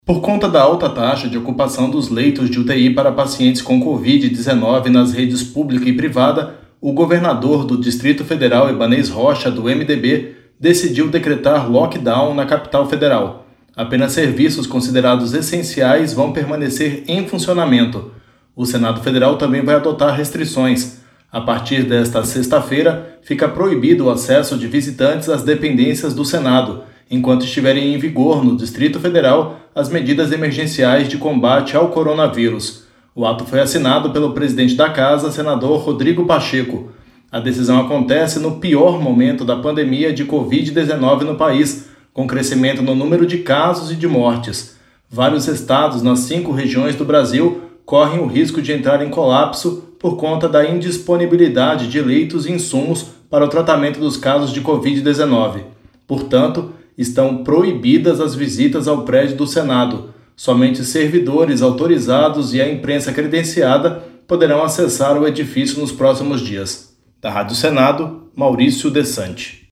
Por conta da alta taxa de ocupação dos leitos de UTI para pacientes com Covid-19 nas redes pública e privada, o governador do Distrito Federal, Ebanez Rocha, do MDB, decidiu decretar lockdown na capital federal. Apenas serviços considerados essenciais vão permanecer em funcionamento. O Senado Federal também vai adotar restrições. A partir desta sexta-feira, fica proibido o acesso de visitantes às dependências do Senado, enquanto estiverem em vigor no Distrito Federal as medidas emergenciais de combate ao coronavírus. O ato foi assinado pelo presidente da Casa, senador Rodrigo Pacheco. A decisão acontece no pior momento da pandemia de Covid-19 no país, com crescimento no número de casos e de mortes. Vários estados nas 5 regiões do Brasil correm o risco de entrar em colapso por conta da indisponibilidade de leitos e insumos para o tratamento dos casos de Covid-19. Portanto, estão proibidas as visitas ao prédio do Senado. Somente servidores autorizados e a imprensa credenciada poderão acessar o edifício nos próximos dias. Da Rádio Senado, Maurício Desante.